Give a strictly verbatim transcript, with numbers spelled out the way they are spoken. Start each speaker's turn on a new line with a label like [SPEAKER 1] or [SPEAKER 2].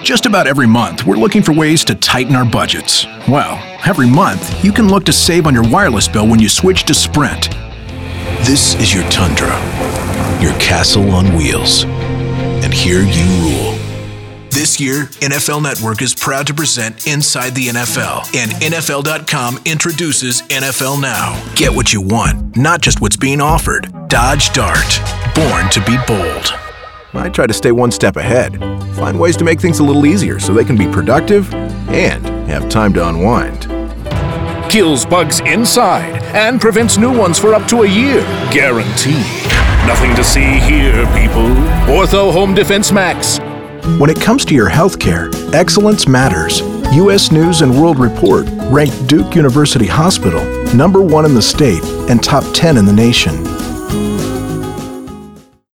[SPEAKER 1] Just about every month, we're looking for ways to tighten our budgets. Well, every month, you can look to save on your wireless bill when you switch to Sprint.
[SPEAKER 2] This is your Tundra, your castle on wheels. And here you rule. This year, N F L Network is proud to present Inside the N F L, and N F L dot com introduces N F L Now. Get what you want, not just what's being offered. Dodge Dart, born to be bold.
[SPEAKER 3] I try to stay one step ahead, find ways to make things a little easier so they can be productive and have time to unwind.
[SPEAKER 4] Kills bugs inside and prevents new ones for up to a year. Guaranteed. Nothing to see here, people. Ortho Home Defense Max.
[SPEAKER 1] When it comes to your health care, excellence matters. U S News and World Report ranked Duke University Hospital number one in the state and top ten in the nation.